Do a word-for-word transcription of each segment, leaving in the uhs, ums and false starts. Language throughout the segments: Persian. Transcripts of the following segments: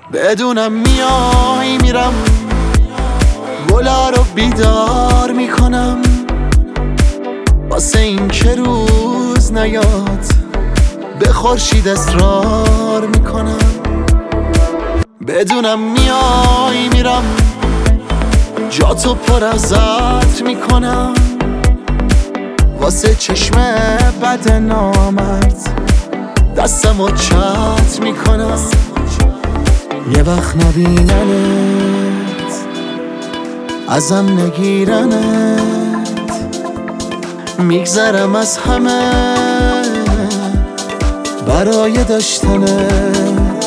بدونم میای میرم، گلا رو بیدار میکنم، واسه این که روز نیاد به خورشید اصرار میکنم. بدونم میای میرم، جاتو پر از عطر میکنم، واسه چشم بد نامرد دستمو چت میکنم. یه وقت نبیننت، ازم نگیرنت، میگذرم از همه برای داشتنت.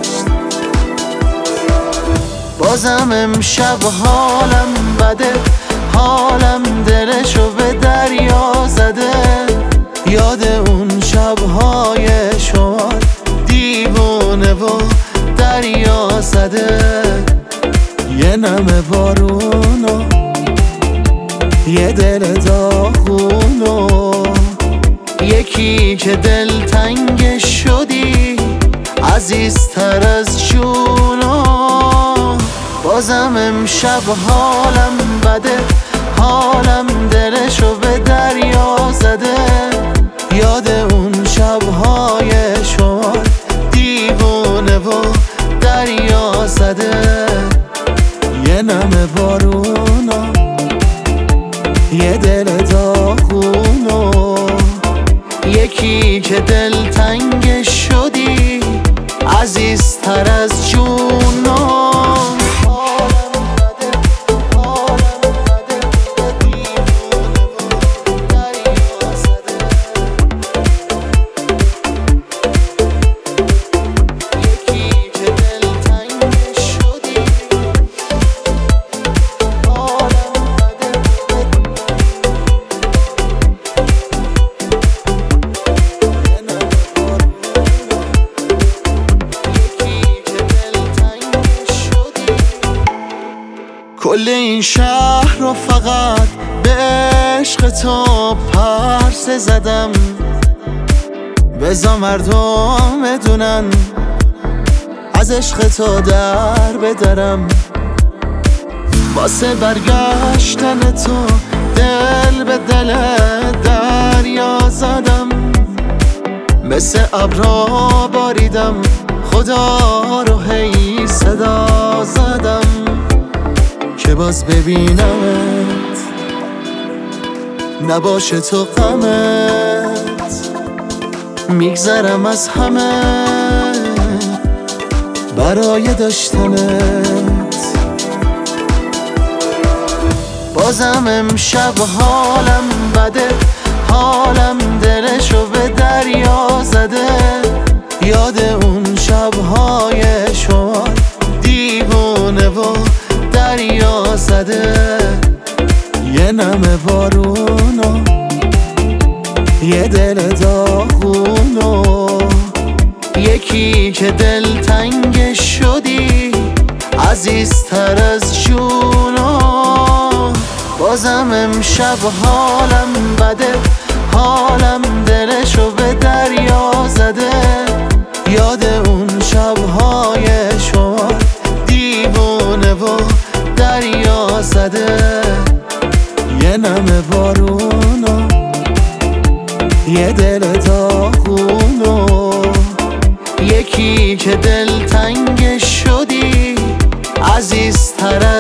بازم امشب حالم بده، حالم دلشو به دریا زده، یاد اون شبهای شمال دیوونه و دریا زده. یه نم بارونو، یه دل داغونو، یکی که دلتنگ شدی عزیزتر از جونو. بازم امشب حالم بده، حالم دلشو به دریا زده، یاد اون شبهای شمال دیوونه و دریا زده. یه نم بارونو، یه دل داغونو، یکی که دلتنگ شدی عزیزتر از جونو. کل این شهر رو فقط به عشق تو پرسه زدم، بذار مردم بدونن از عشق تو در بدرم. واسه برگشتن تو دل به دل دریا زدم، مثل ابرا باریدم، خدا رو هی صدا زدم که باز ببینمت، نباشه تو غمت. میگذرم از همه برای داشتنت. بازم امشب حالم بده، حالم دلشو به دریا زده، یاد اون شبهای شمال دیوونه و دریا زده. یه نم بارونو، یه دل داغونو، یکی که دلتنگ شدی عزیزتر از جونو. بازم امشب حالم بده، حالم دلشو به دریا زده، یاد اون شبهای شمال دیوونه و دریا زده. یه نم بارونو، یه دل داغونو، یکی که دلتنگ شدی عزیزتر